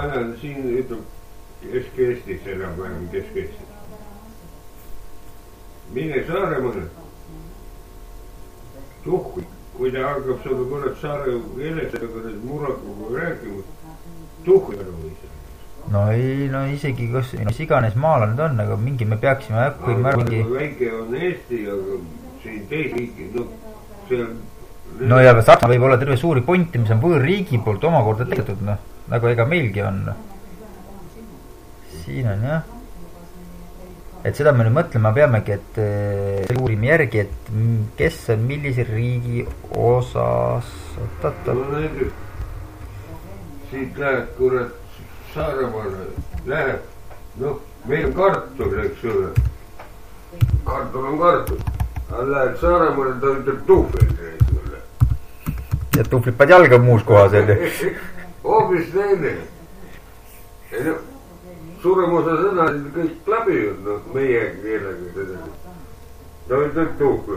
ma elan siin, ütleb Kesk-Eestis, enam-vähem Kesk-Eestis. Mine Saaremaale. Tuhku, kui ta hakkab sulle kurat saare keeles murrakuga rääkima, tuhku aru ei saa. No ei, no isegi mis iganes maal on, aga mingi me peaksime mingi... Väike on Eesti, aga siin teisi riigi, no seal... No ja Saksa võib olla terve suuri pointi, mis on võõrriigi poolt omakorda tehtud, noh, nagu ega meilgi on. Siin on jah. Et seda me nüüd mõtlema peamegi, et uurime järgi, et kes on millise riigi osas... No näiteks, siit lähed kurat Saaremaale, läheb, noh, meil on kartul, eks ole. Kartul on kartul. Aga lähed Saaremaale, ta ütleb tuhvel, eks ole. Ja tuhvlipad jalga muus kohas, jälle. Hoopis teine. No, suurem osa sõnasid kõik läbivad, noh, meie keelega seda. Ta ütleb tuhvel.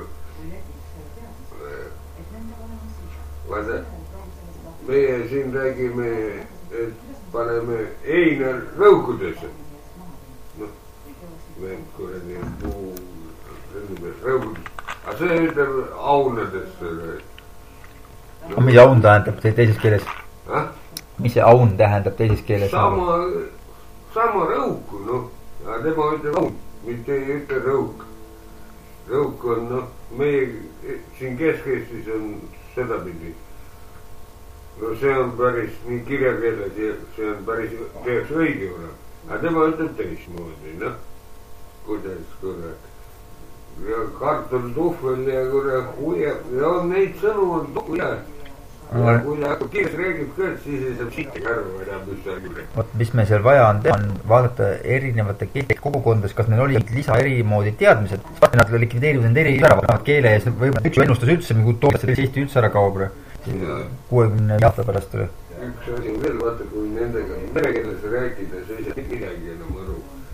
Vaata, meie siin räägime, et paneme heina rõukudesse. Noh, me kuradi puu, rõukudesse. Aga see ütleb aunadesse. No, mis aun tähendab teises keeles? Mis see aun tähendab teises keeles? Sama rõuku, noh. Aga tema ütleb aun, mitte ei ütle rõuk. Rõuk on, noh, meie siin Kesk-Eestis on sedapidi. No see on päris nii kirjakeeles, see on päris teeks õige ole. Aga tema ütleb teismoodi, noh. Kuidas, kurat. Ja kartul tuhvel ja kurat huja. Ja neid sõnu on huja. Ja kui ta hakkab kiires räägib ka, siis ei saab sitte karva enam mis seal küll. Vot, mis me seal vaja on teha, on vaadata erinevate keelte kogukondades, kas neil oli lisa erimoodi teadmised. Nad likvideerivad need eri ära, keele ees võib üks ennustas üldse, kui toodad see Eesti üldse ära kaob 60 aasta pärast. Üks asi on veel, vaata, kui nendega merekeeles rääkida, siis ei midagi enam aru.